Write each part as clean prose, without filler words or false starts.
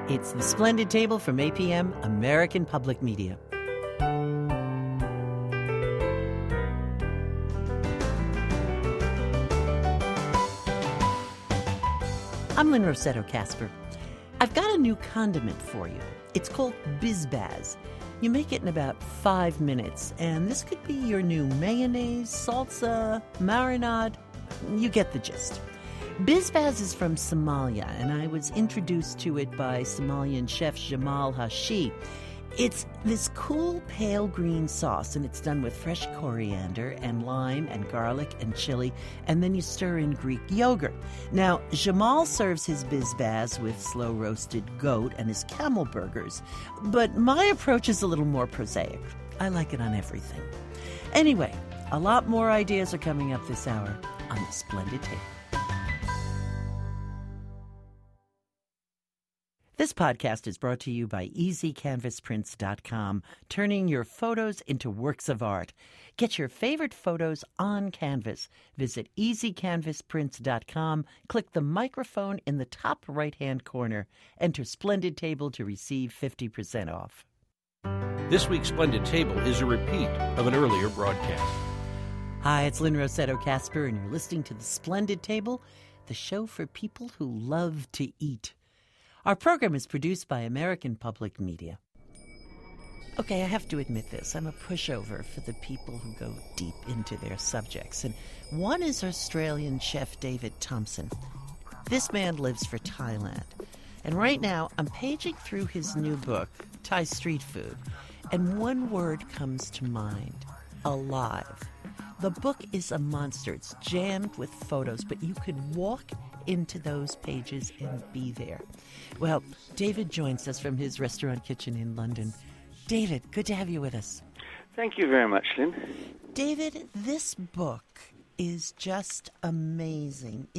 It's The Splendid Table from APM, American Public Media. I'm Lynn Rossetto Kasper. I've got a new condiment for you. It's called BizBaz. You make it in about 5 minutes, and this could be your new mayonnaise, salsa, marinade. You get the gist. BizBaz is from Somalia, and I was introduced to it by Somalian chef Jamal Hashi. It's this cool pale green sauce, and it's done with fresh coriander and lime and garlic and chili, and then you stir in Greek yogurt. Now, Jamal serves his BizBaz with slow-roasted goat and his camel burgers, but my approach is a little more prosaic. I like it on everything. Anyway, a lot more ideas are coming up this hour on The Splendid Table. This podcast is brought to you by EasyCanvasPrints.com, turning your photos into works of art. Get your favorite photos on canvas. Visit EasyCanvasPrints.com, click the microphone in the top right-hand corner. Enter Splendid Table to receive 50% off. This week's Splendid Table is a repeat of an earlier broadcast. Hi, it's Lynn Rossetto Kasper, and you're listening to The Splendid Table, the show for people who love to eat. Our program is produced by American Public Media. Okay, I have to admit this. I'm a pushover for the people who go deep into their subjects. And one is Australian chef David Thompson. This man lives for Thailand. And right now, I'm paging through his new book, Thai Street Food. And one word comes to mind: alive. The book is a monster. It's jammed with photos, but you could walk into those pages and be there. Well, David joins us from his restaurant kitchen in London. David, good to have you with us. Thank you very much, Lynn. David, this book is just amazing.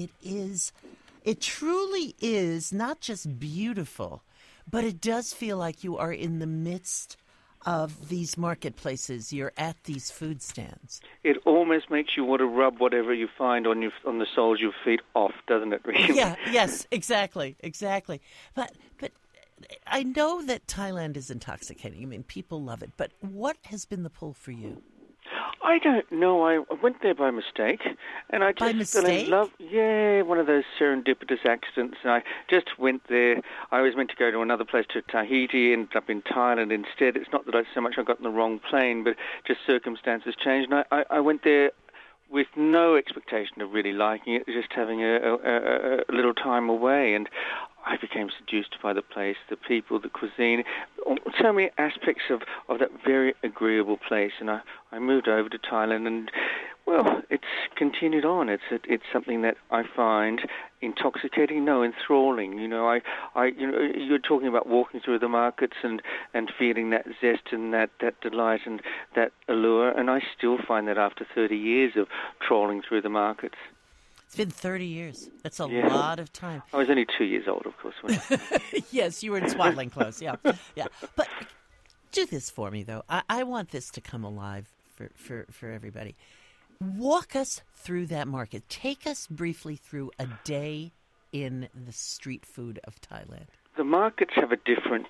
It truly is not just beautiful, but it does feel like you are in the midst of these marketplaces. You're at these food stands. It almost makes you want to rub whatever you find on the soles of your feet off, doesn't it? Really? Yeah. Yes. Exactly. But I know that Thailand is intoxicating. I mean, people love it. But what has been the pull for you? I don't know. I went there by mistake, and I just fell in love. Yeah, one of those serendipitous accidents. And I just went there. I was meant to go to another place, to Tahiti, ended up in Thailand instead. It's not that I got on the wrong plane, but just circumstances changed. And I went there with no expectation of really liking it, just having a little time away. And I became seduced by the place, the people, the cuisine, so many aspects of that very agreeable place. And I moved over to Thailand, and, well, it's continued on. It's something that I find intoxicating, enthralling. You're talking about walking through the markets and feeling that zest and that delight and that allure, and I still find that after 30 years of trawling through the markets. It's been 30 years. That's a lot of time. I was only 2 years old, of course. Yes, you were in swaddling clothes, yeah. But do this for me, though. I want this to come alive for everybody. Walk us through that market. Take us briefly through a day in the street food of Thailand. The markets have a different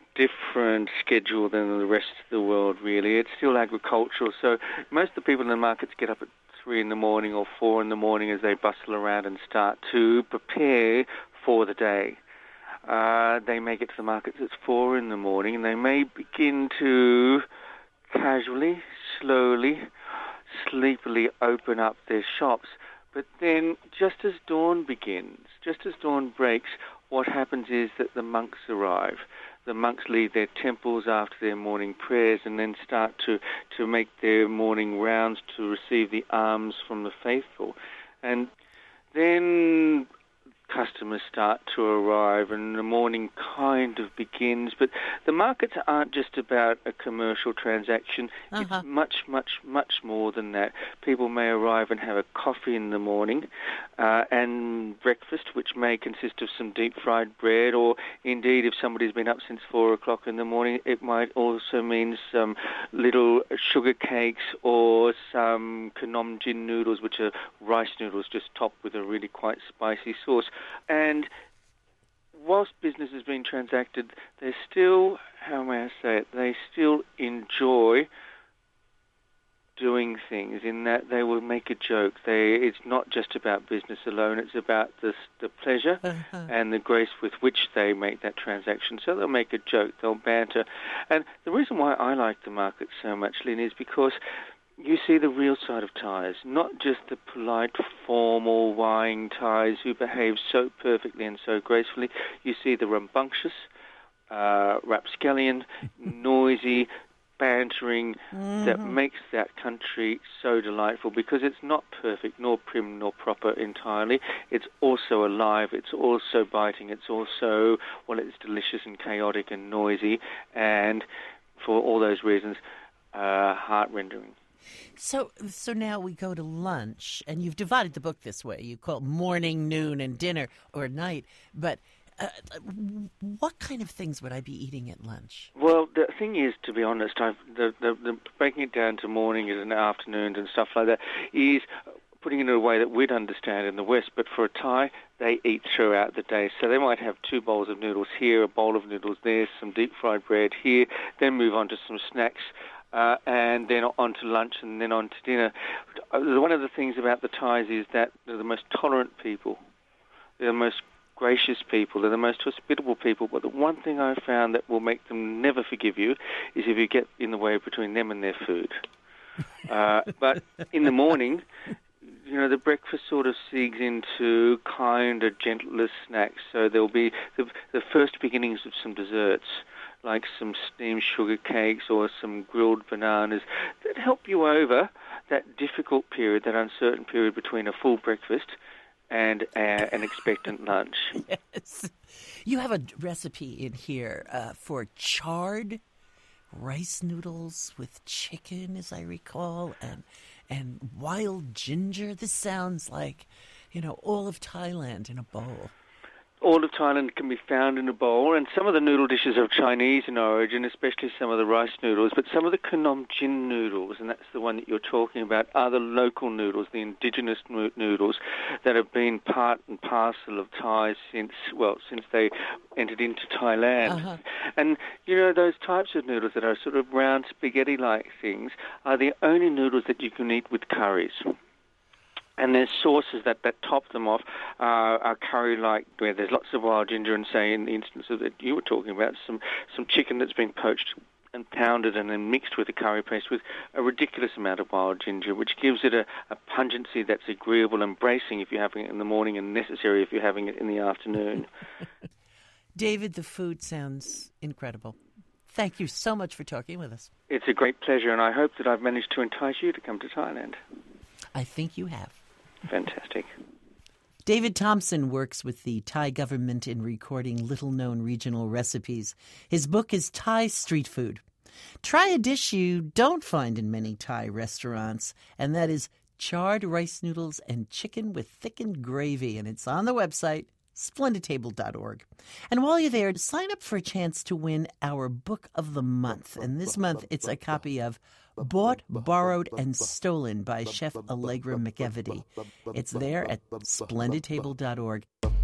schedule than the rest of the world, really. It's still agricultural, so most of the people in the markets get up at 3 in the morning or 4 in the morning as they bustle around and start to prepare for the day. They may get to the markets at 4 in the morning, and they may begin to casually, slowly, sleepily open up their shops. But then, just as dawn begins, just as dawn breaks, what happens is that the monks arrive. The monks leave their temples after their morning prayers and then start to make their morning rounds to receive the alms from the faithful. And then customers start to arrive and the morning kind of begins. But the markets aren't just about a commercial transaction. It's much, much, much more than that. People may arrive and have a coffee in the morning and breakfast, which may consist of some deep-fried bread, or indeed, if somebody's been up since 4 o'clock in the morning, it might also mean some little sugar cakes or some knomjin noodles, which are rice noodles just topped with a really quite spicy sauce. And whilst business is being transacted, they still, how may I say it, they still enjoy doing things in that they will make a joke. It's not just about business alone, it's about the pleasure and the grace with which they make that transaction. So they'll make a joke, they'll banter. And the reason why I like the market so much, Lynn, is because you see the real side of Thais, not just the polite, formal, wying Thais who behave so perfectly and so gracefully. You see the rambunctious, rapscallion, noisy, bantering that makes that country so delightful, because it's not perfect, nor prim, nor proper entirely. It's also alive, it's also biting, it's also, well, it's delicious and chaotic and noisy, and for all those reasons, heart-rendering. So now we go to lunch, and you've divided the book this way. You call morning, noon, and dinner, or night, but what kind of things would I be eating at lunch? Well, the thing is, to be honest, the breaking it down to morning and afternoons and stuff like that is putting it in a way that we'd understand in the West. But for a Thai, they eat throughout the day. So they might have 2 bowls of noodles here, a bowl of noodles there, some deep-fried bread here, then move on to some snacks, and then on to lunch and then on to dinner. One of the things about the Thais is that they're the most tolerant people. They're the most gracious people. They're the most hospitable people. But the one thing I've found that will make them never forgive you is if you get in the way between them and their food. But in the morning, the breakfast sort of segues into kinder, gentler snacks. So there'll be the first beginnings of some desserts, like some steamed sugar cakes or some grilled bananas that help you over that difficult period, that uncertain period between a full breakfast and an expectant lunch. Yes. You have a recipe in here for charred rice noodles with chicken, as I recall, and wild ginger. This sounds like, all of Thailand in a bowl. All of Thailand can be found in a bowl, and some of the noodle dishes are Chinese in origin, especially some of the rice noodles, but some of the Khanom Jin noodles, and that's the one that you're talking about, are the local noodles, the indigenous noodles that have been part and parcel of Thai since they entered into Thailand. And, those types of noodles that are sort of round spaghetti-like things are the only noodles that you can eat with curries. And there's sauces that top them off are curry-like, where there's lots of wild ginger, and say in the instance that you were talking about, some chicken that's been poached and pounded and then mixed with a curry paste with a ridiculous amount of wild ginger, which gives it a pungency that's agreeable and bracing if you're having it in the morning, and necessary if you're having it in the afternoon. David, the food sounds incredible. Thank you so much for talking with us. It's a great pleasure, and I hope that I've managed to entice you to come to Thailand. I think you have. Fantastic. David Thompson works with the Thai government in recording little-known regional recipes. His book is Thai Street Food. Try a dish you don't find in many Thai restaurants, and that is charred rice noodles and chicken with thickened gravy, and it's on the website, splendidtable.org. And while you're there, sign up for a chance to win our Book of the Month. And this month, it's a copy of Bought, Borrowed, and Stolen by Chef Allegra McEvedy. It's there at splendidtable.org.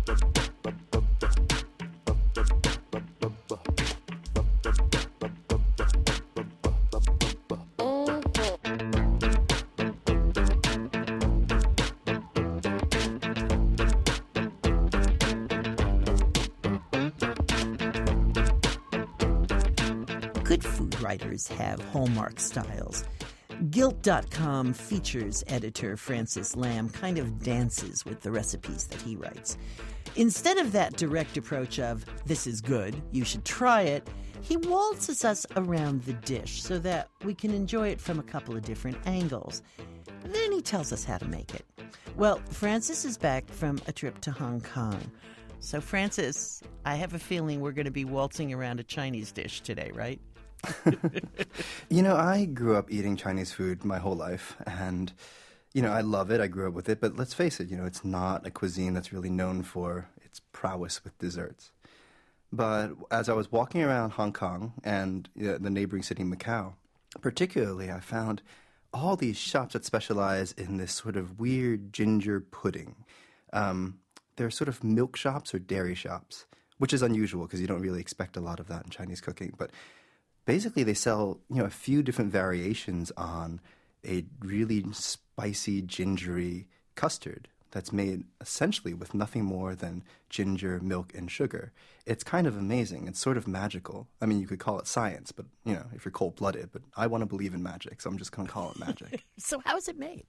Good food writers have hallmark styles. Guilt.com features editor Francis Lamb kind of dances with the recipes that he writes. Instead of that direct approach of, this is good, you should try it, he waltzes us around the dish so that we can enjoy it from a couple of different angles. Then he tells us how to make it. Well, Francis is back from a trip to Hong Kong. So, Francis, I have a feeling we're going to be waltzing around a Chinese dish today, right? I grew up eating Chinese food my whole life, and, I love it. I grew up with it, but let's face it, it's not a cuisine that's really known for its prowess with desserts. But as I was walking around Hong Kong and the neighboring city, Macau, particularly, I found all these shops that specialize in this sort of weird ginger pudding. They're sort of milk shops or dairy shops which is unusual because you don't really expect a lot of that in Chinese cooking. But basically, they sell a few different variations on a really spicy, gingery custard that's made essentially with nothing more than ginger, milk, and sugar. It's kind of amazing. It's sort of magical. I mean, you could call it science, but, if you're cold-blooded. But I want to believe in magic, so I'm just going to call it magic. So how is it made?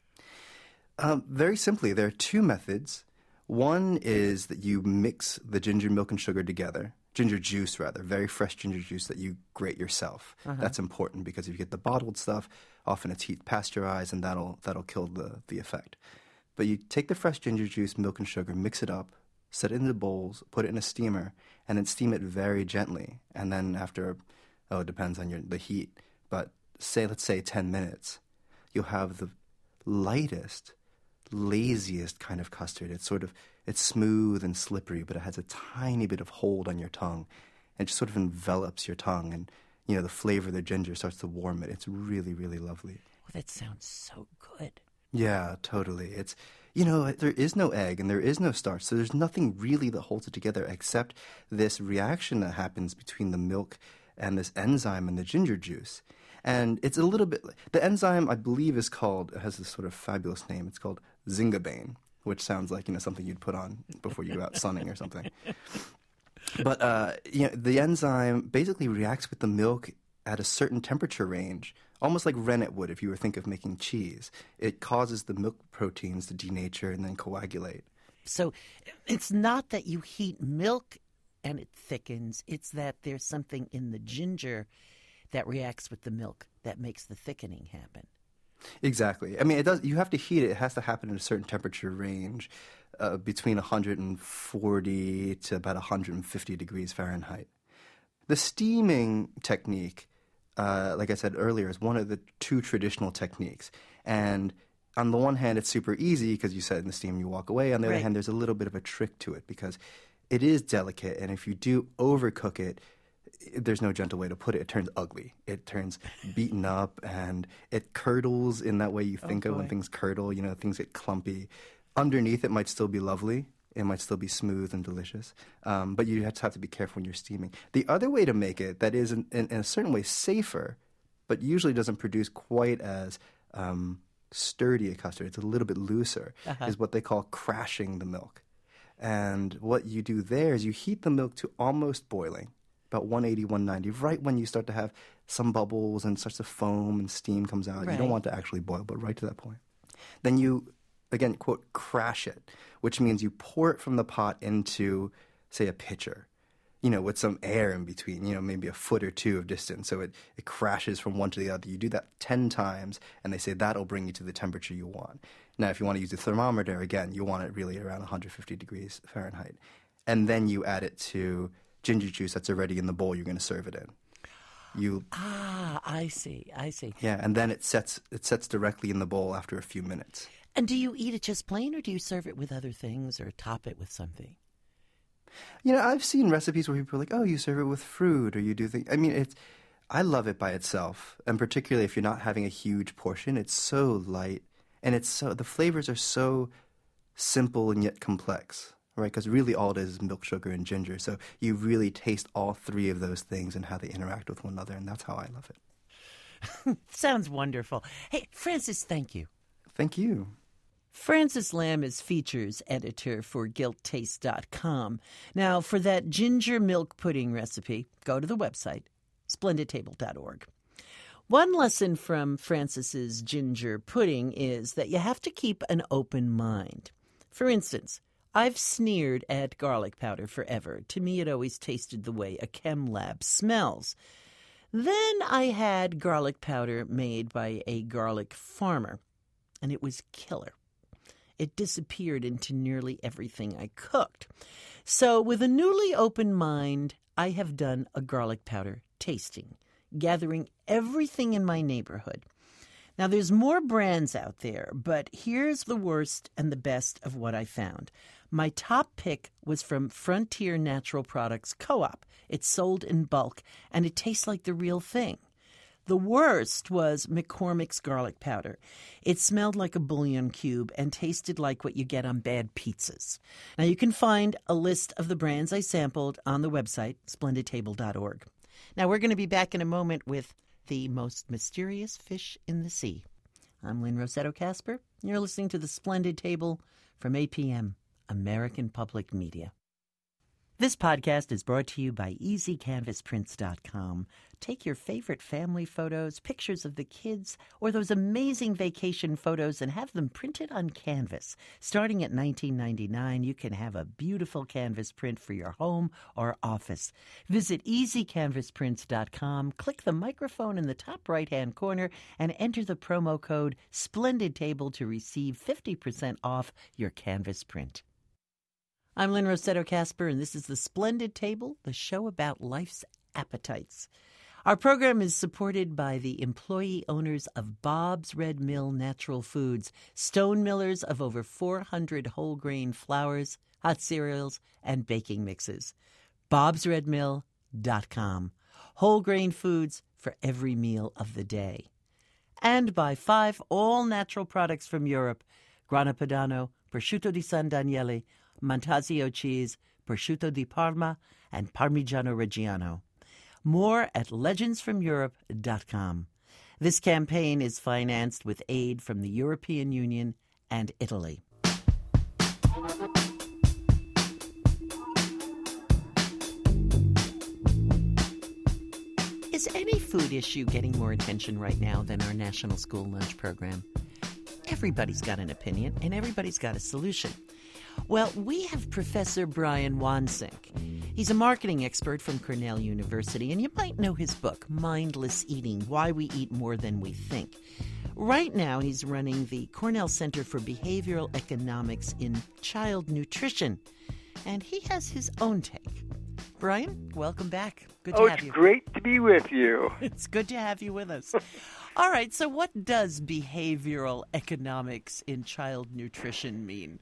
Very simply, there are two methods. One is that you mix the ginger, milk, and sugar together. Ginger juice, rather, very fresh ginger juice that you grate yourself. That's important because if you get the bottled stuff, often it's heat pasteurized, and that'll kill the effect. But you take the fresh ginger juice, milk, and sugar, mix it up, set it into bowls, put it in a steamer, and then steam it very gently. And then after, it depends on the heat, but let's say 10 minutes, you'll have the lightest, laziest kind of custard. It's smooth and slippery, but it has a tiny bit of hold on your tongue. It just sort of envelops your tongue, and the flavor of the ginger starts to warm it. It's really, really lovely. Well, that sounds so good. Yeah, totally. It's, there is no egg and there is no starch, so there's nothing really that holds it together except this reaction that happens between the milk and this enzyme in the ginger juice. And it's a little bit, the enzyme I believe it has this sort of fabulous name. It's called zingabane, which sounds like, something you'd put on before you go out sunning or something. But, the enzyme basically reacts with the milk at a certain temperature range, almost like rennet would if you were thinking of making cheese. It causes the milk proteins to denature and then coagulate. So it's not that you heat milk and it thickens. It's that there's something in the ginger that reacts with the milk that makes the thickening happen. Exactly. I mean, it does. You have to heat it. It has to happen in a certain temperature range, between 140 to about 150 degrees Fahrenheit. The steaming technique, like I said earlier, is one of the two traditional techniques. And on the one hand, it's super easy because you set it in the steam and you walk away. On the other hand, there's a little bit of a trick to it because it is delicate. And if you do overcook it, there's no gentle way to put it. It turns ugly. It turns beaten up, and it curdles in that way you think of when things curdle. Things get clumpy. Underneath, it might still be lovely. It might still be smooth and delicious. But you have to be careful when you're steaming. The other way to make it that is in a certain way safer, but usually doesn't produce quite as sturdy a custard, it's a little bit looser, is what they call crashing the milk. And what you do there is you heat the milk to almost boiling, about 180, 190, right when you start to have some bubbles and starts to foam and steam comes out. Right. You don't want to actually boil, but right to that point. Then you, again, quote, crash it, which means you pour it from the pot into, say, a pitcher, with some air in between, maybe a foot or two of distance. So it crashes from one to the other. You do that 10 times, and they say that'll bring you to the temperature you want. Now, if you want to use a thermometer, again, you want it really around 150 degrees Fahrenheit. And then you add it to ginger juice that's already in the bowl you're going to serve it in. I see. Yeah, and then it sets directly in the bowl after a few minutes. And do you eat it just plain, or do you serve it with other things or top it with something? I've seen recipes where people are like, oh, you serve it with fruit, or you do things. I mean, I love it by itself, and particularly if you're not having a huge portion, it's so light, and the flavors are so simple and yet complex. Right, because really all it is milk, sugar, and ginger. So you really taste all three of those things and how they interact with one another, and that's how I love it. Sounds wonderful. Hey, Francis, thank you. Thank you. Francis Lam is features editor for GuiltTaste.com. Now, for that ginger milk pudding recipe, go to the website, splendidtable.org. One lesson from Francis's ginger pudding is that you have to keep an open mind. For instance, I've sneered at garlic powder forever. To me, it always tasted the way a chem lab smells. Then I had garlic powder made by a garlic farmer, and it was killer. It disappeared into nearly everything I cooked. So with a newly open mind, I have done a garlic powder tasting, gathering everything in my neighborhood. Now, there's more brands out there, but here's the worst and the best of what I found. My top pick was from Frontier Natural Products Co-op. It's sold in bulk, and it tastes like the real thing. The worst was McCormick's garlic powder. It smelled like a bouillon cube and tasted like what you get on bad pizzas. Now, you can find a list of the brands I sampled on the website, splendidtable.org. Now, we're going to be back in a moment with the most mysterious fish in the sea. I'm Lynn Rossetto Kasper. You're listening to The Splendid Table from 8 p.m., American Public Media. This podcast is brought to you by EasyCanvasPrints.com. Take your favorite family photos, pictures of the kids, or those amazing vacation photos and have them printed on canvas. Starting at $19.99, you can have a beautiful canvas print for your home or office. Visit EasyCanvasPrints.com, click the microphone in the top right-hand corner, and enter the promo code SPLENDIDTABLE to receive 50% off your canvas print. I'm Lynn Rossetto Kasper, and this is The Splendid Table, the show about life's appetites. Our program is supported by the employee owners of Bob's Red Mill Natural Foods, stone millers of over 400 whole grain flours, hot cereals, and baking mixes. Bob'sRedMill.com. Whole grain foods for every meal of the day. And by 5 all-natural products from Europe, Grana Padano, Prosciutto di San Daniele, Montasio cheese, Prosciutto di Parma, and Parmigiano Reggiano. More at legendsfromeurope.com. This campaign is financed with aid from the European Union and Italy. Is any food issue getting more attention right now than our National School Lunch Program? Everybody's got an opinion, and everybody's got a solution. Well, we have Professor Brian Wansink. He's a marketing expert from Cornell University, and you might know his book, Mindless Eating, Why We Eat More Than We Think. Right now, he's running the Cornell Center for Behavioral Economics in Child Nutrition, and he has his own take. Brian, welcome back. Good to have you. It's great to be with you. It's good to have you with us. All right, so what does behavioral economics in child nutrition mean?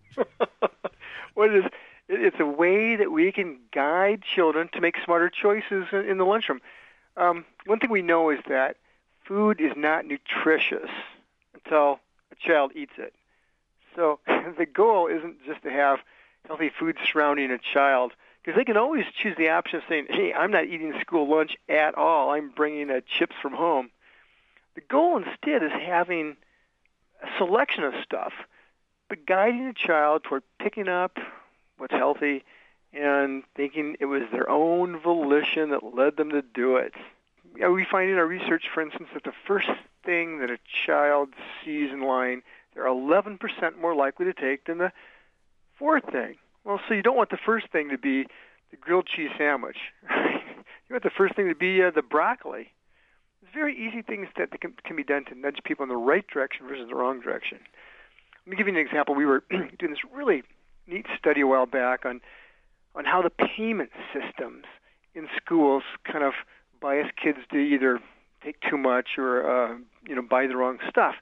It's a way that we can guide children to make smarter choices in the lunchroom. One thing we know is that food is not nutritious until a child eats it. So the goal isn't just to have healthy food surrounding a child, because they can always choose the option of saying, hey, I'm not eating school lunch at all. I'm bringing chips from home. The goal instead is having a selection of stuff, but guiding a child toward picking up what's healthy and thinking it was their own volition that led them to do it. We find in our research, for instance, that the first thing that a child sees in line, they're 11% more likely to take than the fourth thing. Well, so you don't want the first thing to be the grilled cheese sandwich. You want the first thing to be the broccoli. There's very easy things that can be done to nudge people in the right direction versus the wrong direction. Let me give you an example. We were doing this really neat study a while back on how the payment systems in schools kind of bias kids to either take too much or buy the wrong stuff.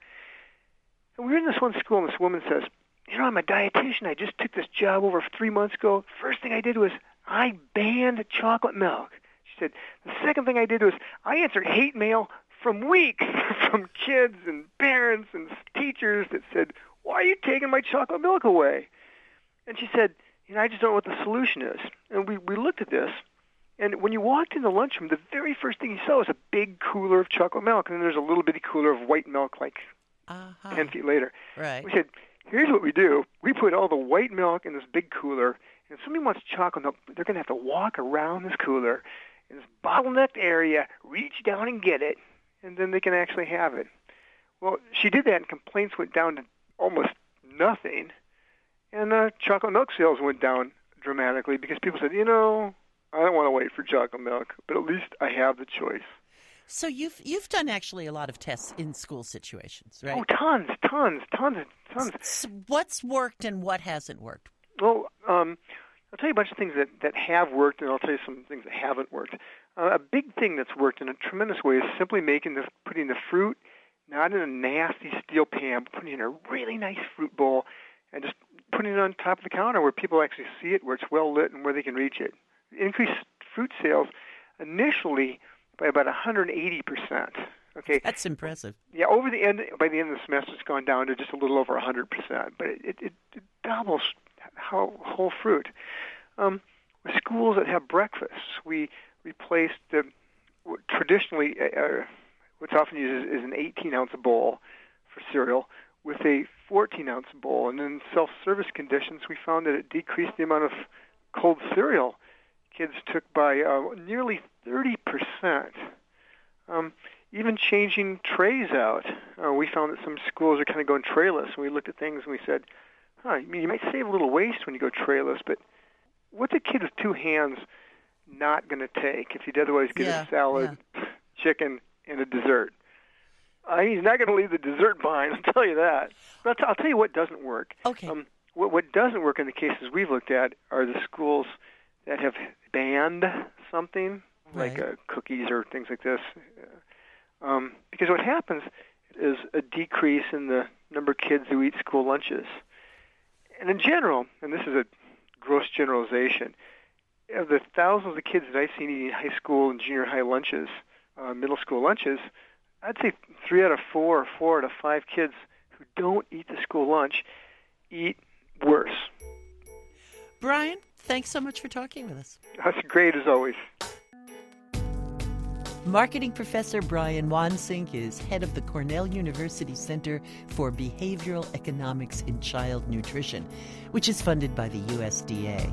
And we were in this one school, and this woman says, I'm a dietitian. I just took this job over 3 months ago. First thing I did was I banned chocolate milk. She said, the second thing I did was I answered hate mail from weeks from kids and parents and teachers that said, why are you taking my chocolate milk away? And she said, I just don't know what the solution is. And we looked at this, and when you walked in the lunchroom, the very first thing you saw was a big cooler of chocolate milk, and then there's a little bitty cooler of white milk 10 feet later. Right. We said, here's what we do. We put all the white milk in this big cooler, and if somebody wants chocolate milk, they're going to have to walk around this cooler in this bottlenecked area, reach down and get it, and then they can actually have it. Well, she did that, and complaints went down to almost nothing, and chocolate milk sales went down dramatically because people said, I don't want to wait for chocolate milk, but at least I have the choice. So you've done actually a lot of tests in school situations, right? Oh, tons. So what's worked and what hasn't worked? Well, I'll tell you a bunch of things that have worked, and I'll tell you some things that haven't worked. A big thing that's worked in a tremendous way is simply putting the fruit not in a nasty steel pan, but putting it in a really nice fruit bowl and just putting it on top of the counter where people actually see it, where it's well lit, and where they can reach it. Increased fruit sales initially by about 180%. Okay. That's impressive. Yeah, by the end of the semester, it's gone down to just a little over 100%, but it doubles whole fruit. With schools that have breakfasts, we replaced traditionally what's often used is an 18-ounce bowl for cereal with a 14-ounce bowl. And in self-service conditions, we found that it decreased the amount of cold cereal kids took by nearly 30%. Even changing trays out, we found that some schools are kind of going trayless. And we looked at things and we said, you might save a little waste when you go trayless, but what's a kid with two hands not going to take if he'd otherwise get a salad, chicken, and a dessert? He's not going to leave the dessert behind, I'll tell you that. But I'll tell you what doesn't work. Okay. What doesn't work in the cases we've looked at are the schools that have banned something, like cookies or things like this. Because what happens is a decrease in the number of kids who eat school lunches. And in general, and this is a gross generalization, of the thousands of kids that I've seen eating high school and junior high lunches, middle school lunches, I'd say 3 out of 4 or 4 out of 5 kids who don't eat the school lunch eat worse. Brian, thanks so much for talking with us. That's great, as always. Marketing professor Brian Wansink is head of the Cornell University Center for Behavioral Economics in Child Nutrition, which is funded by the USDA.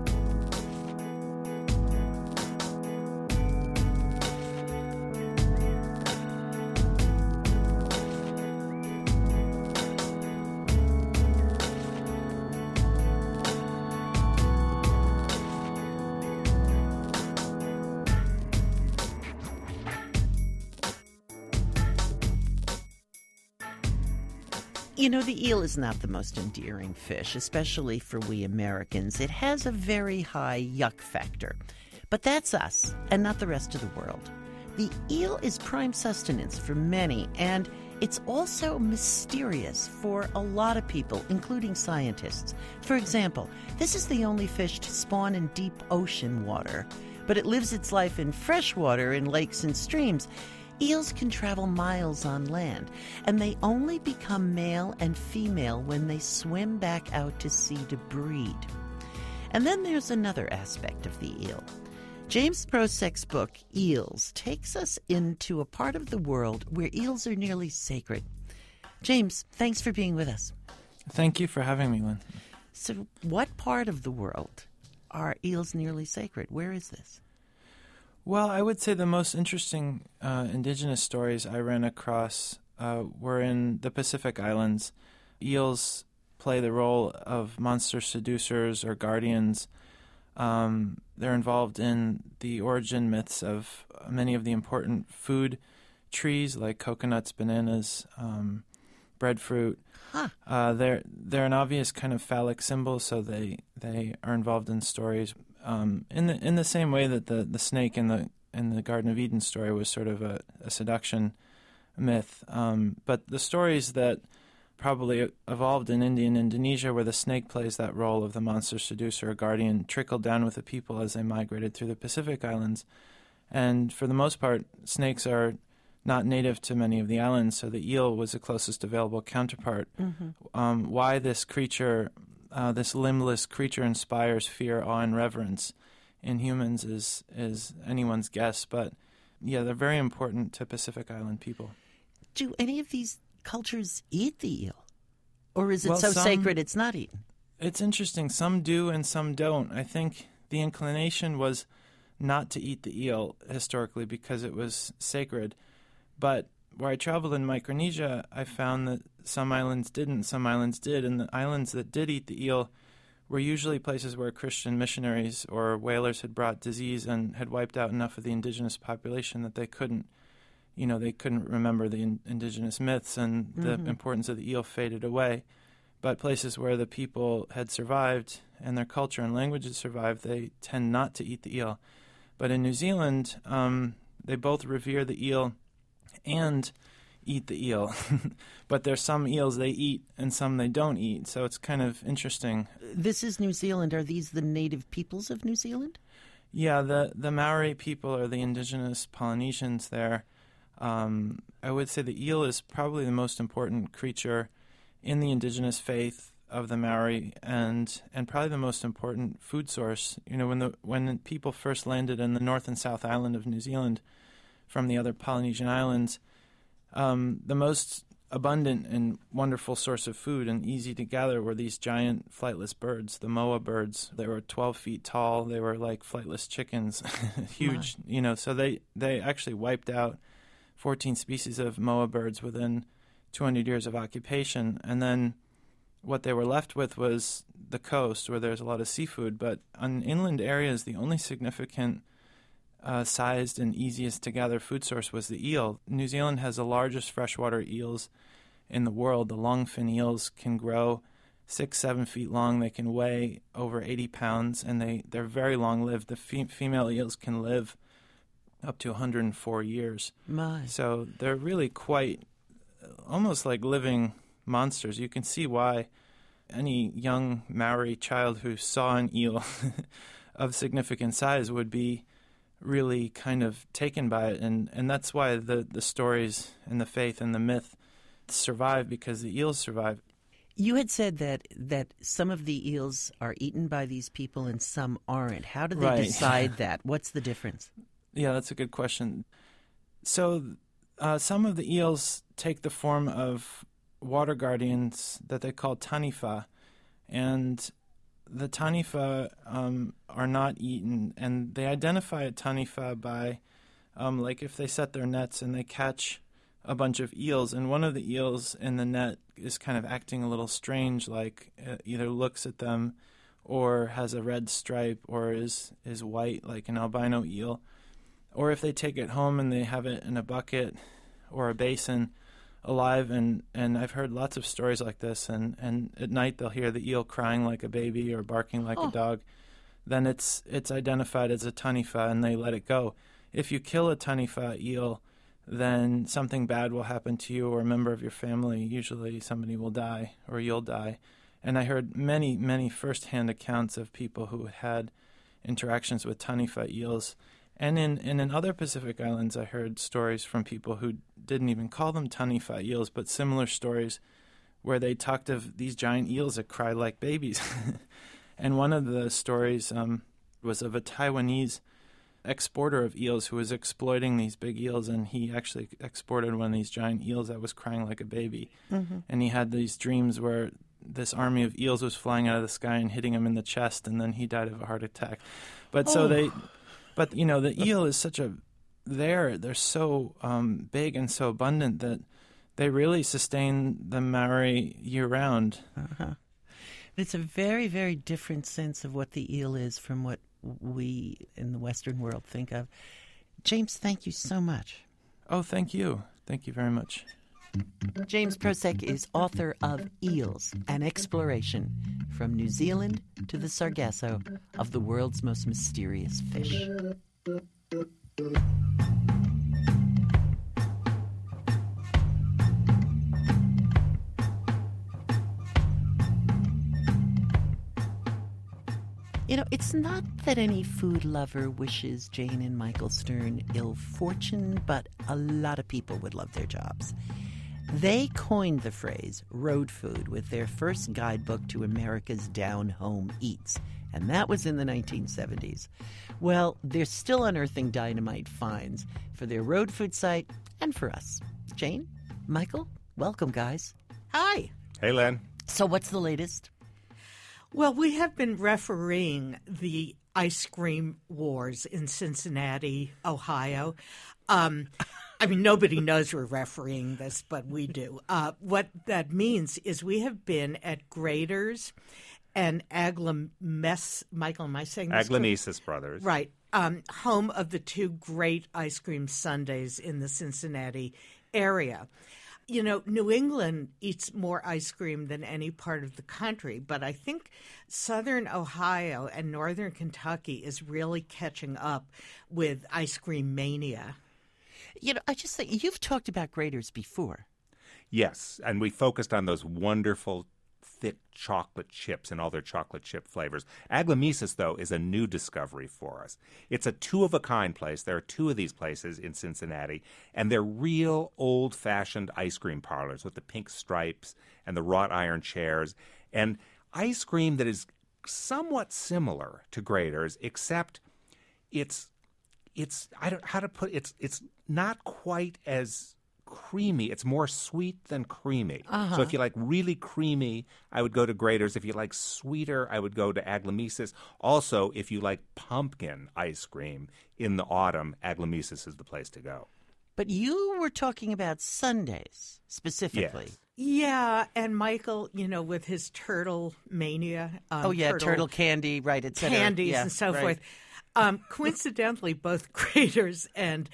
You know, the eel is not the most endearing fish, especially for we Americans. It has a very high yuck factor. But that's us, and not the rest of the world. The eel is prime sustenance for many, and it's also mysterious for a lot of people, including scientists. For example, this is the only fish to spawn in deep ocean water, but it lives its life in fresh water in lakes and streams. Eels can travel miles on land, and they only become male and female when they swim back out to sea to breed. And then there's another aspect of the eel. James Prosek's book, Eels, takes us into a part of the world where eels are nearly sacred. James, thanks for being with us. Thank you for having me, Lynn. So what part of the world are eels nearly sacred? Where is this? Well, I would say the most interesting indigenous stories I ran across were in the Pacific Islands. Eels play the role of monster seducers or guardians. They're involved in the origin myths of many of the important food trees like coconuts, bananas, breadfruit. Huh. They're an obvious kind of phallic symbol, so they are involved in stories in the same way that the snake in the Garden of Eden story was sort of a seduction myth. But the stories that probably evolved in India and Indonesia, where the snake plays that role of the monster seducer or guardian, trickled down with the people as they migrated through the Pacific Islands. And for the most part, snakes are not native to many of the islands, so the eel was the closest available counterpart. Mm-hmm. Why this creature, this limbless creature, inspires fear, awe, and reverence in humans is anyone's guess. But yeah, they're very important to Pacific Island people. Do any of these cultures eat the eel? Or is it so sacred it's not eaten? It's interesting. Some do and some don't. I think the inclination was not to eat the eel historically because it was sacred. But where I traveled in Micronesia, I found that some islands didn't, some islands did. And the islands that did eat the eel were usually places where Christian missionaries or whalers had brought disease and had wiped out enough of the indigenous population that they couldn't remember the indigenous myths, and the importance of the eel faded away. But places where the people had survived and their culture and language had survived, they tend not to eat the eel. But in New Zealand, they both revere the eel and eat the eel. But there's some eels they eat and some they don't eat, so it's kind of interesting. This is New Zealand. Are these the native peoples of New Zealand? Yeah, the Maori people are the indigenous Polynesians there. I would say the eel is probably the most important creature in the indigenous faith of the Maori, and probably the most important food source. You know, when people first landed in the North and South Island of New Zealand from the other Polynesian islands, the most abundant and wonderful source of food and easy to gather were these giant flightless birds, the moa birds. They were 12 feet tall. They were like flightless chickens, huge. Wow. You know, so they actually wiped out 14 species of moa birds within 200 years of occupation, and then what they were left with was the coast, where there's a lot of seafood. But on inland areas, the only significant sized and easiest to gather food source was the eel. New Zealand has the largest freshwater eels in the world. The longfin eels can grow 6-7 feet long. They can weigh over 80 pounds, and they're very long-lived. The female eels can live up to 104 years. My. So they're really quite almost like living monsters. You can see why any young Maori child who saw an eel of significant size would be really kind of taken by it, and that's why the stories and the faith and the myth survive, because the eels survive. You had said that some of the eels are eaten by these people and some aren't. How do they decide that? What's the difference? Yeah, that's a good question. So some of the eels take the form of water guardians that they call taniwha, and the taniwha are not eaten, and they identify a taniwha by, like if they set their nets and they catch a bunch of eels, and one of the eels in the net is kind of acting a little strange, like either looks at them or has a red stripe or is white like an albino eel, or if they take it home and they have it in a bucket or a basin alive, and I've heard lots of stories like this, and at night they'll hear the eel crying like a baby or barking like a dog, then it's identified as a taniwha and they let it go. If you kill a taniwha eel, then something bad will happen to you or a member of your family. Usually somebody will die or you'll die. And I heard many, many first-hand accounts of people who had interactions with taniwha eels. And in other Pacific islands, I heard stories from people who didn't even call them taniwha eels, but similar stories where they talked of these giant eels that cried like babies. And one of the stories was of a Taiwanese exporter of eels who was exploiting these big eels, and he actually exported one of these giant eels that was crying like a baby. Mm-hmm. And he had these dreams where this army of eels was flying out of the sky and hitting him in the chest, and then he died of a heart attack. But But, you know, the eel is they're so big and so abundant that they really sustain the Maori year-round. Uh-huh. It's a very, very different sense of what the eel is from what we in the Western world think of. James, thank you so much. Oh, thank you. Thank you very much. James Prosek is author of Eels, an Exploration from New Zealand to the Sargasso of the world's most mysterious fish. You know, it's not that any food lover wishes Jane and Michael Stern ill fortune, but a lot of people would love their jobs. They coined the phrase road food with their first guidebook to America's down-home eats, and that was in the 1970s. Well, they're still unearthing dynamite finds for their road food site and for us. Jane, Michael, welcome, guys. Hi. Hey, Len. So what's the latest? Well, we have been refereeing the ice cream wars in Cincinnati, Ohio. I mean, nobody knows we're refereeing this, but we do. What that means is we have been at Graeter's and Michael, am I saying this? Aglanesis Brothers. Right. Home of the two great ice cream sundaes in the Cincinnati area. You know, New England eats more ice cream than any part of the country, but I think southern Ohio and northern Kentucky is really catching up with ice cream mania. You know, I just think you've talked about Graeter's before. Yes, and we focused on those wonderful thick chocolate chips in all their chocolate chip flavors. Aglamesis, though, is a new discovery for us. It's a two-of-a-kind place. There are two of these places in Cincinnati, and they're real old-fashioned ice cream parlors with the pink stripes and the wrought iron chairs, and ice cream that is somewhat similar to Graeter's, except it's not quite as creamy. It's more sweet than creamy. So if you like really creamy, I would go to Graeter's. If you like sweeter, I would go to Aglamesis. Also, if you like pumpkin ice cream in the autumn, Aglamesis is the place to go. But you were talking about Sundays specifically. Yes. Yeah, and Michael, with his turtle mania. Turtle candy, right, et cetera. Candies and so forth. Coincidentally, both Graeter's and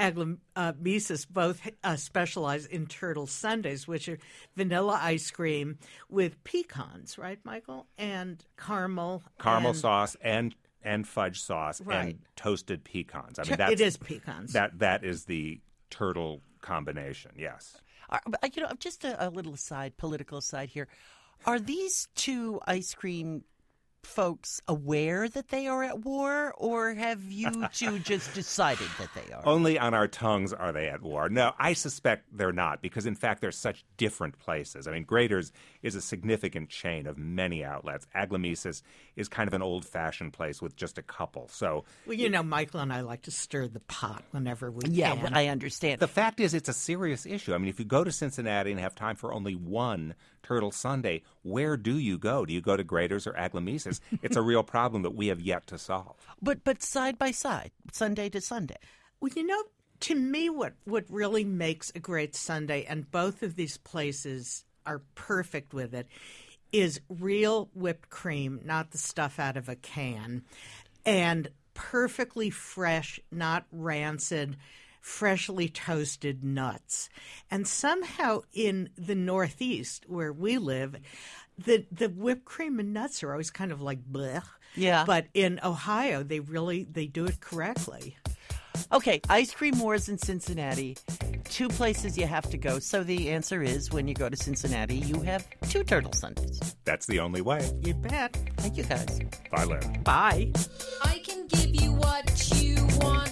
Aglamesis both specialize in turtle sundaes, which are vanilla ice cream with pecans, right, Michael? And caramel sauce and fudge sauce and toasted pecans. I mean, it is pecans. That is the turtle combination, yes. Just a little aside, political aside here. Are these two ice cream folks aware that they are at war, or have you two just decided that they are? Only on our tongues are they at war. No, I suspect they're not, because in fact they're such different places. I mean, Graeter's is a significant chain of many outlets. Aglamesis is kind of an old-fashioned place with just a couple. So, well, Michael and I like to stir the pot whenever we can. Yeah, I understand. The fact is, it's a serious issue. I mean, if you go to Cincinnati and have time for only one turtle sundae, where do you go? Do you go to Graeter's or Aglamesis? It's a real problem that we have yet to solve. But side by side, Sunday to Sunday. Well, to me, what really makes a great sundae, and both of these places are perfect with it, is real whipped cream, not the stuff out of a can, and perfectly fresh, not rancid, freshly toasted nuts. And somehow in the Northeast, where we live, the whipped cream and nuts are always kind of like blech. Yeah. But in Ohio, they do it correctly. Okay, ice cream wars in Cincinnati. Two places you have to go. So the answer is, when you go to Cincinnati, you have two turtle sundaes. That's the only way. You bet. Thank you, guys. Bye, Lynn. Bye. I can give you what you want.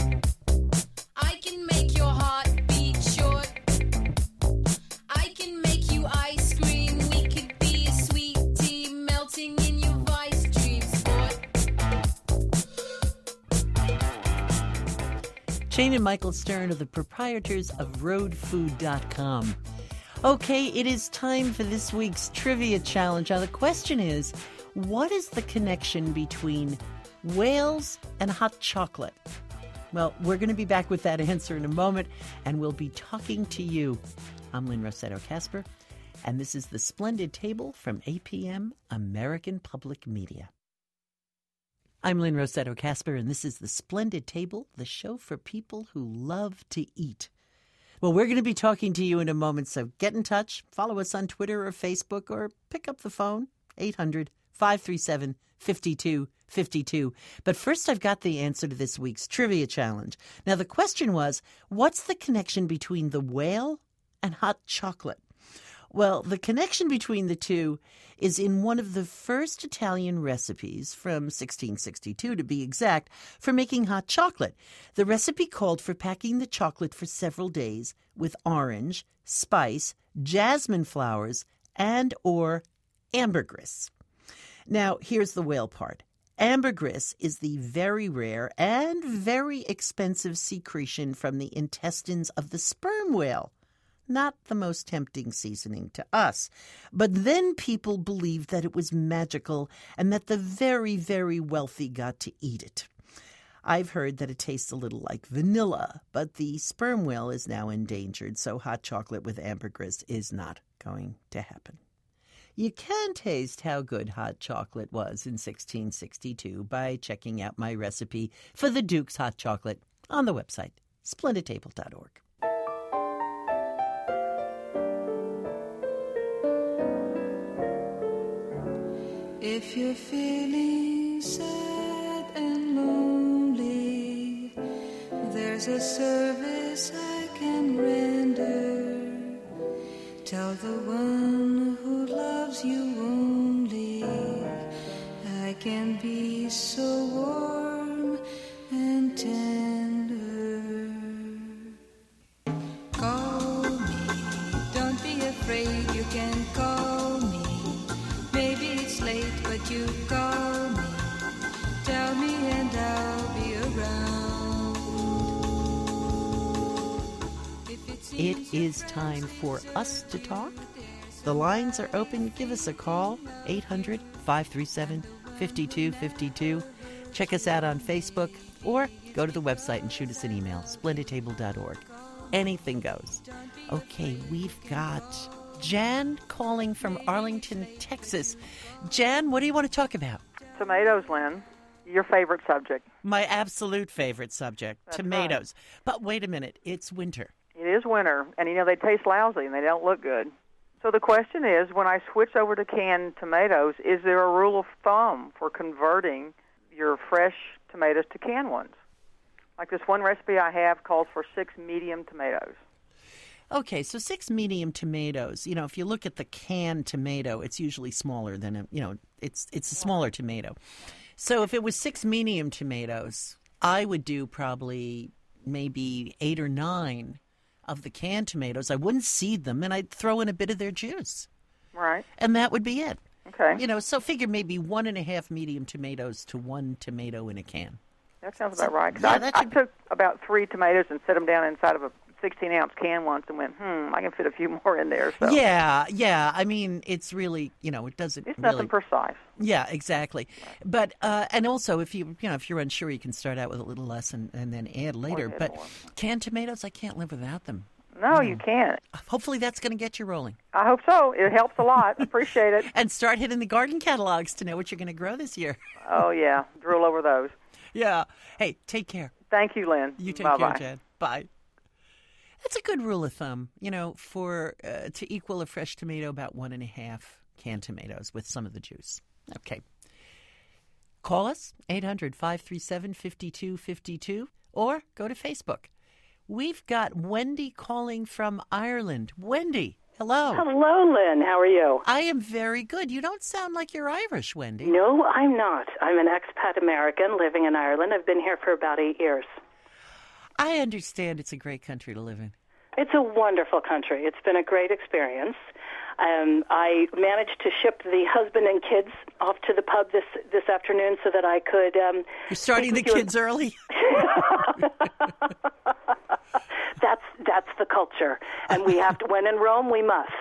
I can make your heart beat short. I can make you ice cream. We could be a sweet tea melting in your vice dream sport. Jane and Michael Stern are the proprietors of RoadFood.com. Okay, it is time for this week's trivia challenge. Now, the question is, what is the connection between whales and hot chocolate? Well, we're going to be back with that answer in a moment, and we'll be talking to you. I'm Lynn Rossetto Kasper, and this is The Splendid Table from APM, American Public Media. I'm Lynn Rossetto Kasper, and this is The Splendid Table, the show for people who love to eat. Well, we're going to be talking to you in a moment, so get in touch, follow us on Twitter or Facebook, or pick up the phone, 800-537-5252. But first, I've got the answer to this week's trivia challenge. Now, the question was, what's the connection between the whale and hot chocolate? Well, the connection between the two is in one of the first Italian recipes, from 1662 to be exact, for making hot chocolate. The recipe called for packing the chocolate for several days with orange, spice, jasmine flowers, and or ambergris. Now, here's the whale part. Ambergris is the very rare and very expensive secretion from the intestines of the sperm whale. Not the most tempting seasoning to us. But then people believed that it was magical and that the very, very wealthy got to eat it. I've heard that it tastes a little like vanilla, but the sperm whale is now endangered, so hot chocolate with ambergris is not going to happen. You can taste how good hot chocolate was in 1662 by checking out my recipe for the Duke's hot chocolate on the website, splendidtable.org. If you're feeling sad and lonely, there's a service I can render. Tell the one who loves loves you only, I can be so warm and tender. Call me, don't be afraid, you can call me. Maybe it's late, but you call me. Tell me and I'll be around. It is time for us to talk. The lines are open. Give us a call, 800-537-5252. Check us out on Facebook or go to the website and shoot us an email, splendidtable.org. Anything goes. Okay, we've got Jan calling from Arlington, Texas. Jan, what do you want to talk about? Tomatoes, Lynn. Your favorite subject. My absolute favorite subject, That's tomatoes. Right. But wait a minute, it's winter. It is winter, and they taste lousy and they don't look good. So the question is, when I switch over to canned tomatoes, is there a rule of thumb for converting your fresh tomatoes to canned ones? Like this one recipe I have calls for 6 medium tomatoes. Okay, so 6 medium tomatoes. If you look at the canned tomato, it's usually smaller than it's a smaller tomato. So if it was 6 medium tomatoes, I would do probably maybe 8 or 9 of the canned tomatoes. I wouldn't seed them, and I'd throw in a bit of their juice. Right. And that would be it. Okay. So figure maybe 1.5 medium tomatoes to 1 tomato in a can. That sounds about right. Yeah, I took about 3 tomatoes and set them down inside of a 16-ounce can once and went, I can fit a few more in there. So. Yeah. I mean, it's really, it doesn't It's really... nothing precise. Yeah, exactly. But, and also, if you're unsure, you can start out with a little less and then add later. But more. Canned tomatoes, I can't live without them. No, you can't. Hopefully that's going to get you rolling. I hope so. It helps a lot. Appreciate it. And start hitting the garden catalogs to know what you're going to grow this year. Oh, yeah. Drool over those. Yeah. Hey, take care. Thank you, Lynn. You take Bye-bye. care, Jan. Bye. That's a good rule of thumb, for to equal a fresh tomato, about 1.5 canned tomatoes with some of the juice. Okay. Call us, 800-537-5252, or go to Facebook. We've got Wendy calling from Ireland. Wendy, hello. Hello, Lynn. How are you? I am very good. You don't sound like you're Irish, Wendy. No, I'm not. I'm an expat American living in Ireland. I've been here for about 8 years. I understand it's a great country to live in. It's a wonderful country. It's been a great experience. I managed to ship the husband and kids off to the pub this afternoon so that I could... You're starting the kids early? That's the culture. And we have to, when in Rome, we must.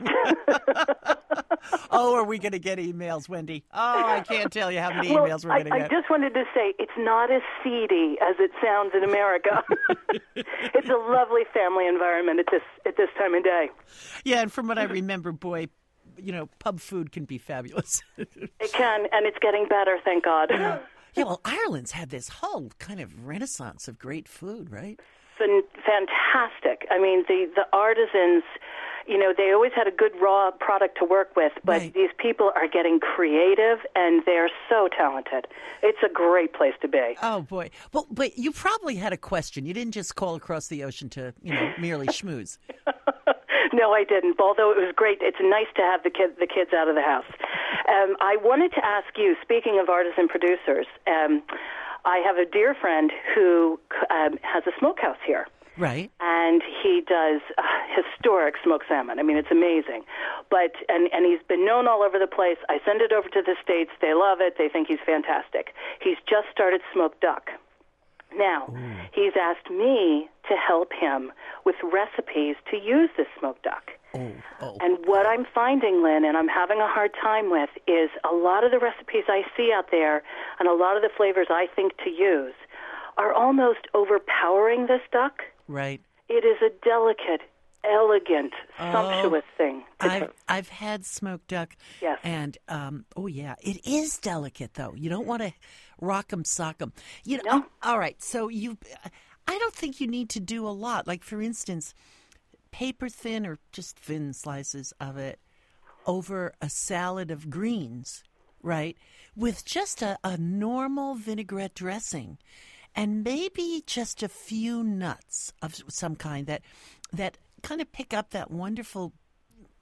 Oh, are we going to get emails, Wendy? Oh, I can't tell you how many emails we're going to get. I just wanted to say it's not as seedy as it sounds in America. It's a lovely family environment at this time of day. Yeah, and from what I remember, boy, pub food can be fabulous. It can, and it's getting better, thank God. Yeah, well, Ireland's had this whole kind of renaissance of great food, right? Fantastic. I mean, the artisans, they always had a good raw product to work with, but right. These people are getting creative, and they're so talented. It's a great place to be. Oh, boy. Well, but you probably had a question. You didn't just call across the ocean to, merely schmooze. No, I didn't, although it was great. It's nice to have the kids out of the house. I wanted to ask you, speaking of artisan producers, I have a dear friend who has a smokehouse here. Right. And he does historic smoked salmon. I mean, it's amazing. But and he's been known all over the place. I send it over to the States. They love it. They think he's fantastic. He's just started smoked duck. Now, he's asked me to help him with recipes to use this smoked duck. And what I'm finding, Lynn, and I'm having a hard time with, is a lot of the recipes I see out there and a lot of the flavors I think to use are almost overpowering this duck. Right. It is a delicate, elegant, sumptuous thing. I've had smoked duck. Yes. And, it is delicate, though. You don't want to rock 'em, sock 'em. No. All right, so I don't think you need to do a lot. Like, for instance, paper thin or just thin slices of it over a salad of greens, right, with just a normal vinaigrette dressing. And maybe just a few nuts of some kind that kind of pick up that wonderful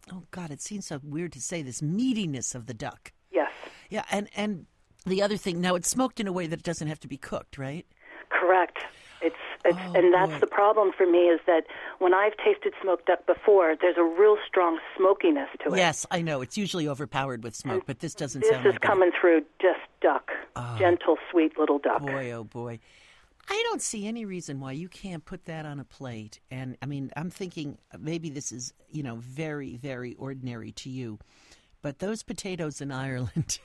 oh God, it seems so weird to say this, meatiness of the duck. Yes. Yeah, and the other thing, now it's smoked in a way that it doesn't have to be cooked, right? Correct. And that's the problem for me is that when I've tasted smoked duck before, there's a real strong smokiness to it. Yes, I know. It's usually overpowered with smoke, but this doesn't This sound like is coming through just duck. Gentle, sweet little duck. Boy, oh boy. I don't see any reason why you can't put that on a plate. And, I mean, I'm thinking maybe this is, very, very ordinary to you. But those potatoes in Ireland.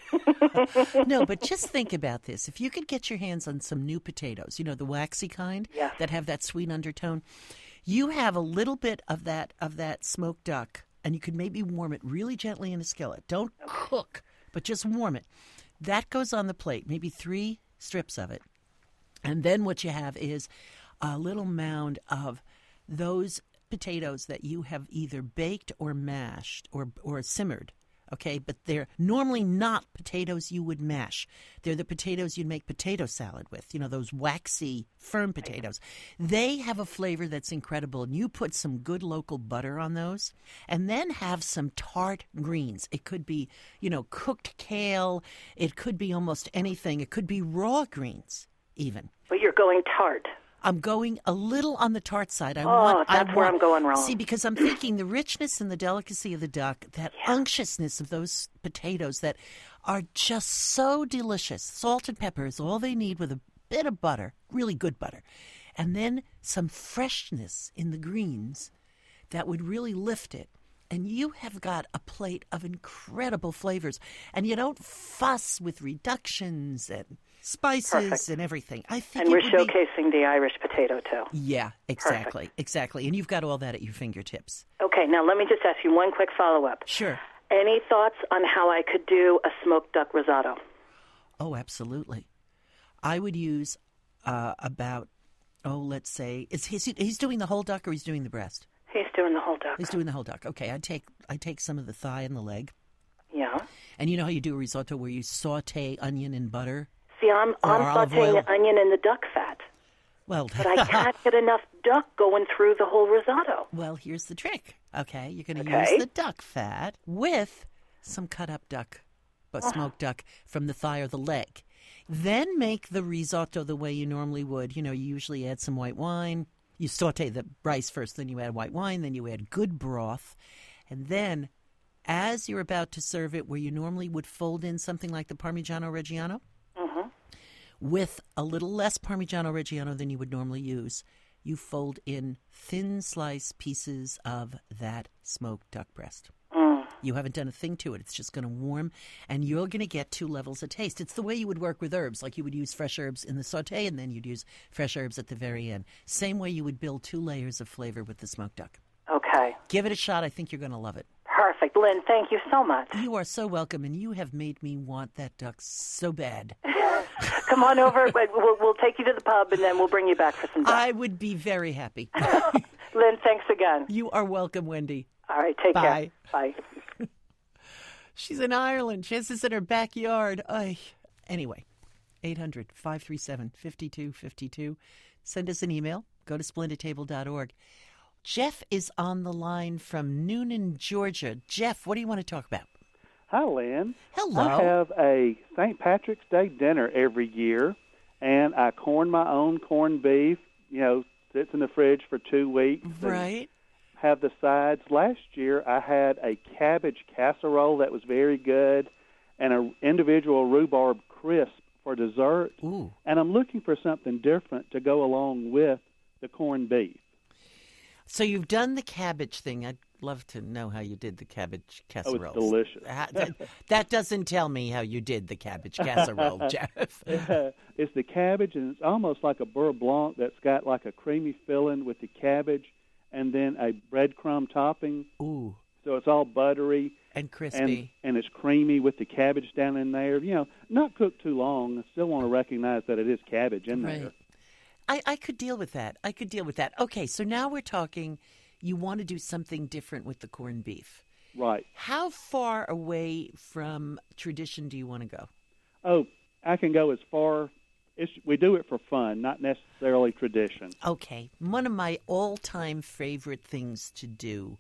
No, but just think about this. If you could get your hands on some new potatoes, the waxy kind that have that sweet undertone, you have a little bit of that smoked duck, and you could maybe warm it really gently in a skillet. Don't cook, but just warm it. That goes on the plate, maybe 3 strips of it. And then what you have is a little mound of those potatoes that you have either baked or mashed or simmered. Okay, but they're normally not potatoes you would mash. They're the potatoes you'd make potato salad with, those waxy, firm potatoes. They have a flavor that's incredible, and you put some good local butter on those, and then have some tart greens. It could be, cooked kale. It could be almost anything. It could be raw greens, even. But you're going tart. I'm going a little on the tart side. That's where I'm going wrong. See, because I'm thinking the richness and the delicacy of the duck, that unctuousness of those potatoes that are just so delicious. Salt and pepper is all they need with a bit of butter, really good butter. And then some freshness in the greens that would really lift it. And you have got a plate of incredible flavors. And you don't fuss with reductions and spices and everything. I think and we're showcasing the Irish potato, too. Yeah, exactly. Perfect. Exactly. And you've got all that at your fingertips. Okay, now let me just ask you one quick follow-up. Sure. Any thoughts on how I could do a smoked duck risotto? Oh, absolutely. I would use let's say, he's doing the whole duck or he's doing the breast? He's doing the whole duck. He's doing the whole duck. Okay, I take some of the thigh and the leg. Yeah. And you know how you do a risotto where you saute onion in butter? See, I'm sauteing the onion in the duck fat. Well, but I can't get enough duck going through the whole risotto. Well, here's the trick. Okay, you're going to use the duck fat with some cut up duck, but smoked duck from the thigh or the leg. Then make the risotto the way you normally would. You usually add some white wine. You saute the rice first, then you add white wine, then you add good broth. And then, as you're about to serve it, where you normally would fold in something like the Parmigiano Reggiano, with a little less Parmigiano Reggiano than you would normally use, you fold in thin sliced pieces of that smoked duck breast. You haven't done a thing to it. It's just going to warm, and you're going to get 2 levels of taste. It's the way you would work with herbs, like you would use fresh herbs in the sauté, and then you'd use fresh herbs at the very end. Same way you would build 2 layers of flavor with the smoked duck. Okay. Give it a shot. I think you're going to love it. Perfect. Lynn, thank you so much. You are so welcome, and you have made me want that duck so bad. Come on over. We'll take you to the pub, and then we'll bring you back for some duck. I would be very happy. Lynn, thanks again. You are welcome, Wendy. All right, take care. Bye. She's in Ireland. She has this in her backyard. Anyway, 800-537-5252. Send us an email. Go to splendidtable.org. Jeff is on the line from Noonan, Georgia. Jeff, what do you want to talk about? Hi, Lynn. Hello. I have a St. Patrick's Day dinner every year, and I corn my own corned beef, sits in the fridge for 2 weeks. Right. Have the sides. Last year, I had a cabbage casserole that was very good and an individual rhubarb crisp for dessert. Ooh. And I'm looking for something different to go along with the corned beef. So you've done the cabbage thing. I'd love to know how you did the cabbage casserole. Oh, it's delicious. That doesn't tell me how you did the cabbage casserole, Jeff. It's the cabbage, and it's almost like a beurre blanc that's got like a creamy filling with the cabbage and then a breadcrumb topping. Ooh. So it's all buttery. And crispy. And it's creamy with the cabbage down in there. Not cooked too long. I still want to recognize that it is cabbage in there. I could deal with that. Okay, so now we're talking, you want to do something different with the corned beef. Right. How far away from tradition do you want to go? Oh, I can go as far. We do it for fun, not necessarily tradition. Okay. One of my all-time favorite things to do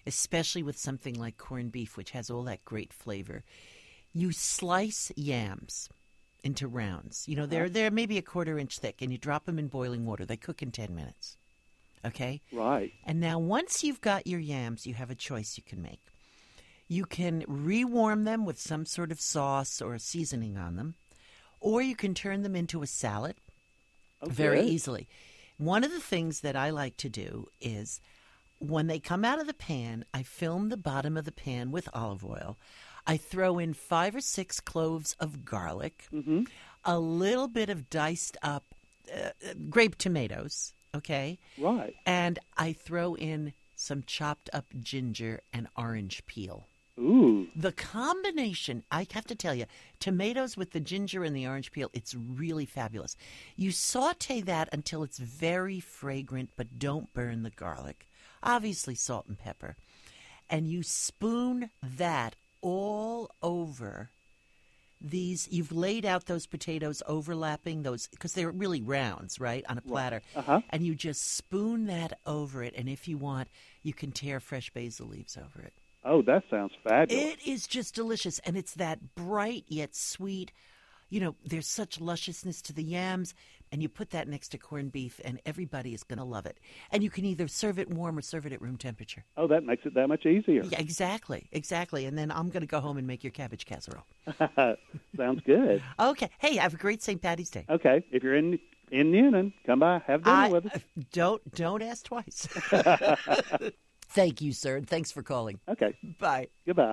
especially with something like corned beef, which has all that great flavor. You slice yams into rounds. You know, they're maybe a 1/4 inch thick, and you drop them in boiling water. They cook in 10 minutes. Okay? Right. And now once you've got your yams, you have a choice you can make. You can rewarm them with some sort of sauce or a seasoning on them, or you can turn them into a salad very easily. One of the things that I like to do is when they come out of the pan, I film the bottom of the pan with olive oil. I throw in 5 or 6 cloves of garlic, a little bit of diced up grape tomatoes, okay? Right. And I throw in some chopped up ginger and orange peel. Ooh. The combination, I have to tell you, tomatoes with the ginger and the orange peel, it's really fabulous. You saute that until it's very fragrant, but don't burn the garlic. Obviously salt and pepper. And you spoon that all over these. You've laid out those potatoes overlapping those, because they're really rounds, right, on a platter. And you just spoon that over it. And if you want, you can tear fresh basil leaves over it. Oh, that sounds fabulous. It is just delicious, and it's that bright yet sweet. You know, there's such lusciousness to the yams, and you put that next to corned beef, and everybody is going to love it. And you can either serve it warm or serve it at room temperature. Oh, that makes it that much easier. Yeah, exactly. And then I'm going to go home and make your cabbage casserole. Sounds good. Okay. Hey, have a great St. Patty's Day. Okay. If you're in Newnan, come by, have dinner with us. Don't ask twice. Thank you, sir. Thanks for calling. Okay. Bye. Goodbye.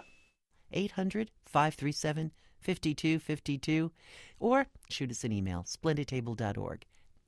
800-537-5252, or shoot us an email, splendidtable.org.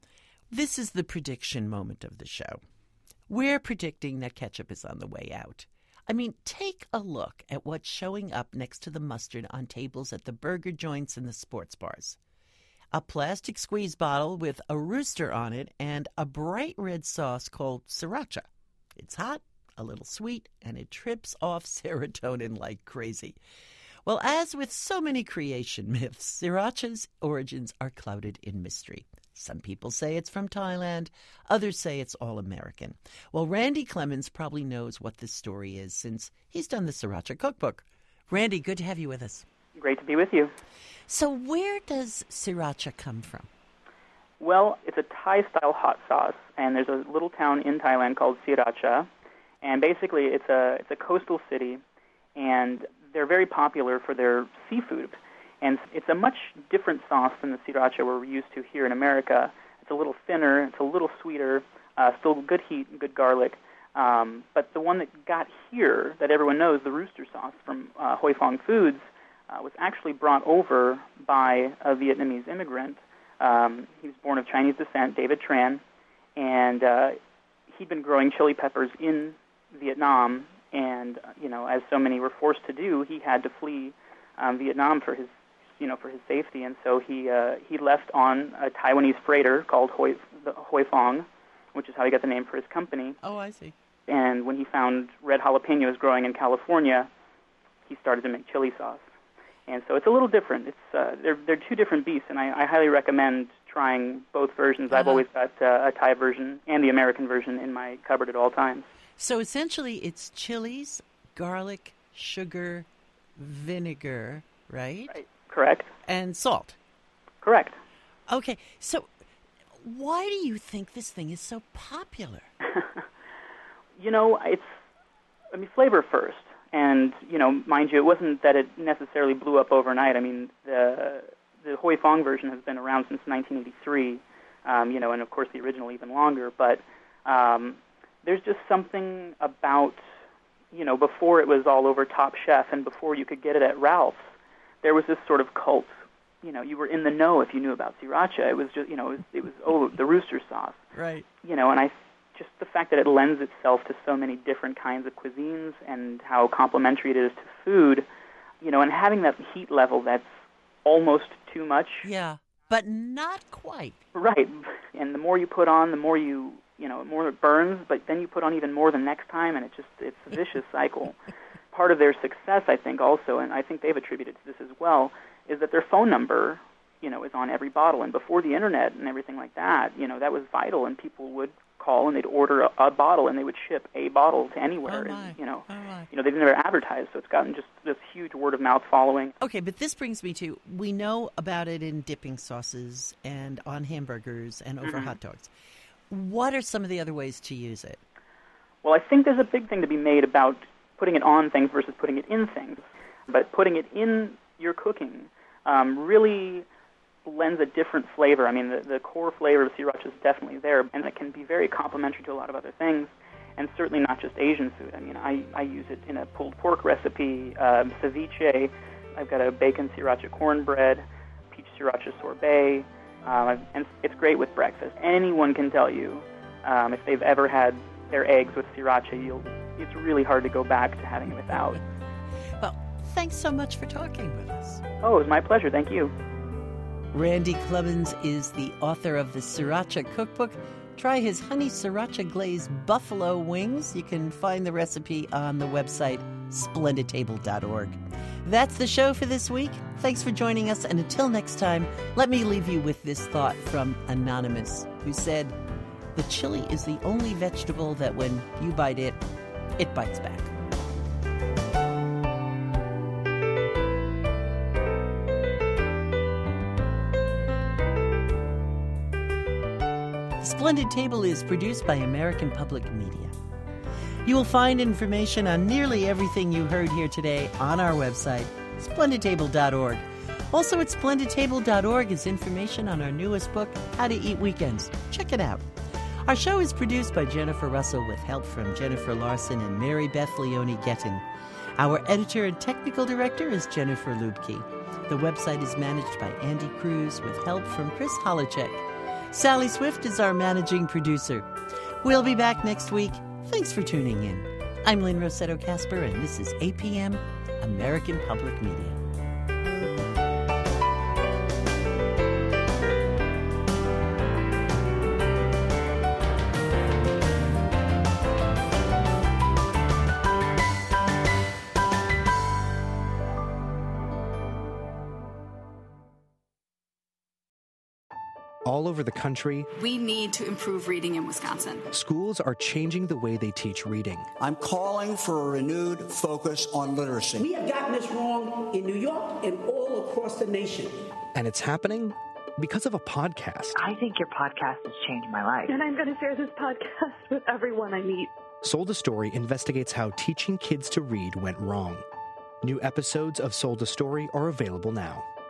This is the prediction moment of the show. We're predicting that ketchup is on the way out. I mean, take a look at what's showing up next to the mustard on tables at the burger joints and the sports bars. A plastic squeeze bottle with a rooster on it and a bright red sauce called sriracha. It's hot, a little sweet, and it trips off serotonin like crazy. Well, as with so many creation myths, sriracha's origins are clouded in mystery. Some people say it's from Thailand. Others say it's all American. Well, Randy Clemens probably knows what this story is since he's done the Sriracha Cookbook. Randy, good to have you with us. Great to be with you. So where does sriracha come from? Well, it's a Thai-style hot sauce, and there's a little town in Thailand called Sriracha. And basically, it's a coastal city, and they're very popular for their seafood. And it's a much different sauce than the sriracha we're used to here in America. It's a little thinner, it's a little sweeter, still good heat and good garlic. But the one that got here, that everyone knows, the rooster sauce from Hoi Fong Foods, was actually brought over by a Vietnamese immigrant. He was born of Chinese descent, David Tran, and he'd been growing chili peppers in Vietnam, and as so many were forced to do, he had to flee Vietnam for his safety, and so he left on a Taiwanese freighter called Hoi Fong, which is how he got the name for his company. Oh, I see. And when he found red jalapenos growing in California, he started to make chili sauce. And so it's a little different. It's they're two different beasts, and I highly recommend trying both versions. I've always got a Thai version and the American version in my cupboard at all times. So essentially it's chilies, garlic, sugar, vinegar, right? Right. Correct. And salt. Correct. Okay, so why do you think this thing is so popular? Flavor first. And, mind you, it wasn't that it necessarily blew up overnight. I mean, the Hoi Fong version has been around since 1983, and of course the original even longer. But there's just something about, before it was all over Top Chef and before you could get it at Ralph's, there was this sort of cult. You were in the know if you knew about sriracha. It was just, it was the rooster sauce. Right. And just the fact that it lends itself to so many different kinds of cuisines and how complementary it is to food, and having that heat level that's almost too much. Yeah, but not quite. Right. And the more you put on, the more more it burns, but then you put on even more the next time, and it's a vicious cycle. Part of their success, I think, also, and I think they've attributed to this as well, is that their phone number, is on every bottle. And before the internet and everything like that, that was vital, and people would call and they'd order a bottle, and they would ship a bottle to anywhere. And, they've never advertised, so it's gotten just this huge word of mouth following. Okay, but this brings me to, we know about it in dipping sauces and on hamburgers and over hot dogs. What are some of the other ways to use it? Well, I think there's a big thing to be made about putting it on things versus putting it in things. But putting it in your cooking really lends a different flavor. I mean, the core flavor of sriracha is definitely there, and it can be very complementary to a lot of other things, and certainly not just Asian food. I mean, I use it in a pulled pork recipe, ceviche. I've got a bacon sriracha cornbread, peach sriracha sorbet, and it's great with breakfast. Anyone can tell you if they've ever had their eggs with sriracha, it's really hard to go back to having it without. Well, thanks so much for talking with us. Oh, it was my pleasure. Thank you. Randy Clubbins is the author of the Sriracha Cookbook. Try his honey sriracha glazed buffalo wings. You can find the recipe on the website splendidtable.org. That's the show for this week. Thanks for joining us, and until next time, let me leave you with this thought from Anonymous, who said, "The chili is the only vegetable that when you bite it, it bites back." Splendid Table is produced by American Public Media. You will find information on nearly everything you heard here today on our website, splendidtable.org. Also at splendidtable.org is information on our newest book, How to Eat Weekends. Check it out. Our show is produced by Jennifer Russell with help from Jennifer Larson and Mary Beth Leone Gettin. Our editor and technical director is Jennifer Lubke. The website is managed by Andy Cruz with help from Chris Holacek. Sally Swift is our managing producer. We'll be back next week. Thanks for tuning in. I'm Lynn Rossetto Kasper, and this is APM, American Public Media. All over the country, we need to improve reading in Wisconsin. Schools are changing the way they teach reading. I'm calling for a renewed focus on literacy. We have gotten this wrong in New York and all across the nation. And it's happening because of a podcast. I think your podcast has changed my life. And I'm going to share this podcast with everyone I meet. Sold a Story investigates how teaching kids to read went wrong. New episodes of Sold a Story are available now.